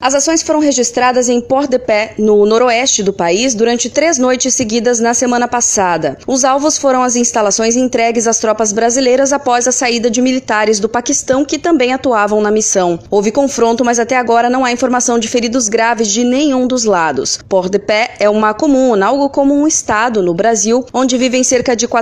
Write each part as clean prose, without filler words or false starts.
As ações foram registradas em Port-de-Paix, no noroeste do país, durante 3 noites seguidas na semana passada. Os alvos foram as instalações entregues às tropas brasileiras após a saída de militares do Paquistão que também atuavam na missão. Houve confronto, mas até agora não há informação de feridos graves de nenhum dos lados. Port-de-Paix é uma comuna, algo como um estado no Brasil, onde vivem cerca de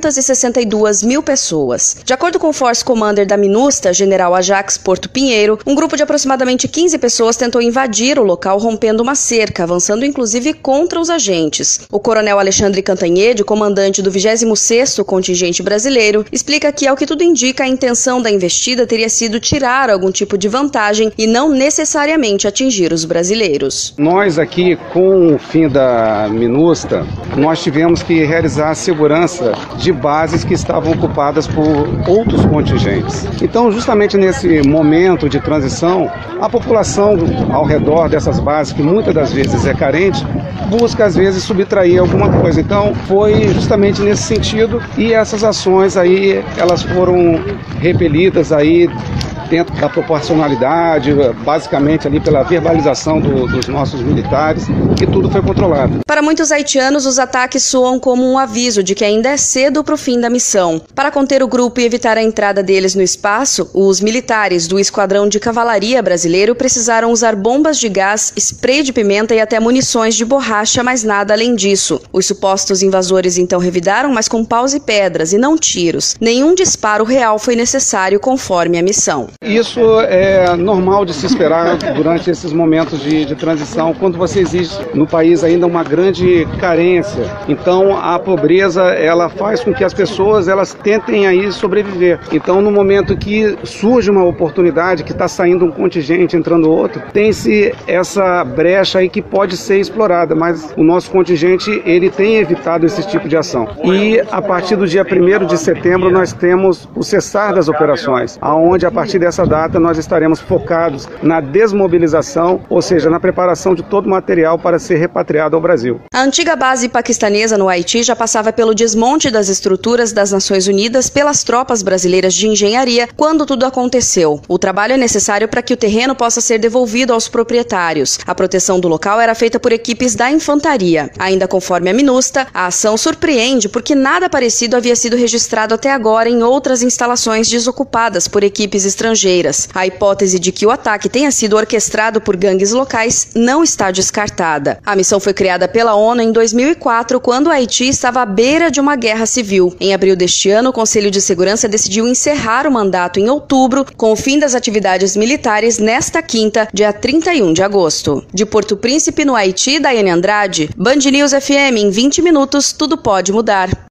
462 mil pessoas. De acordo com o Force Commander da MINUSTAH, General Ajax Porto Pinheiro, um grupo de aproximadamente 15 pessoas tentou invadir o local rompendo uma cerca, avançando inclusive contra os agentes. O coronel Alexandre Cantanhede, comandante do 26º Contingente Brasileiro, explica que, ao que tudo indica, a intenção da investida teria sido tirar algum tipo de vantagem e não necessariamente atingir os brasileiros. Nós aqui, com o fim da MINUSTAH, nós tivemos que realizar a segurança de bases que estavam ocupadas por outros contingentes. Então, justamente nesse momento de transição, a população ao redor dessas bases, que muitas das vezes é carente, busca às vezes subtrair alguma coisa. Então foi justamente nesse sentido, e essas ações aí, elas foram repelidas aí dentro da proporcionalidade, basicamente ali pela verbalização dos nossos militares, e tudo foi controlado. Para muitos haitianos, os ataques soam como um aviso de que ainda é cedo para o fim da missão. Para conter o grupo e evitar a entrada deles no espaço, os militares do Esquadrão de Cavalaria brasileiro precisaram usar bombas de gás, spray de pimenta e até munições de borracha, mas nada além disso. Os supostos invasores então revidaram, mas com paus e pedras e não tiros. Nenhum disparo real foi necessário conforme a missão. Isso é normal de se esperar durante esses momentos de transição, quando você exige no país ainda uma grande carência. Então a pobreza, ela faz com que as pessoas elas tentem aí sobreviver. Então no momento que surge uma oportunidade, que está saindo um contingente, entrando outro, tem-se essa brecha aí que pode ser explorada, mas o nosso contingente ele tem evitado esse tipo de ação. E a partir do dia 1º de setembro nós temos o cessar das operações, aonde a partir dessa data nós estaremos focados na desmobilização, ou seja, na preparação de todo o material para ser repatriado ao Brasil. A antiga base paquistanesa no Haiti já passava pelo desmonte das estruturas das Nações Unidas pelas tropas brasileiras de engenharia quando tudo aconteceu. O trabalho é necessário para que o terreno possa ser devolvido aos proprietários. A proteção do local era feita por equipes da infantaria. Ainda conforme a MINUSTAH, a ação surpreende porque nada parecido havia sido registrado até agora em outras instalações desocupadas por equipes estrangeiras. A hipótese de que o ataque tenha sido orquestrado por gangues locais não está descartada. A missão foi criada pela ONU em 2004, quando o Haiti estava à beira de uma guerra civil. Em abril deste ano, o Conselho de Segurança decidiu encerrar o mandato em outubro, com o fim das atividades militares nesta quinta, dia 31 de agosto. De Porto Príncipe, no Haiti, Daiane Andrade, Band News FM, em 20 minutos, tudo pode mudar.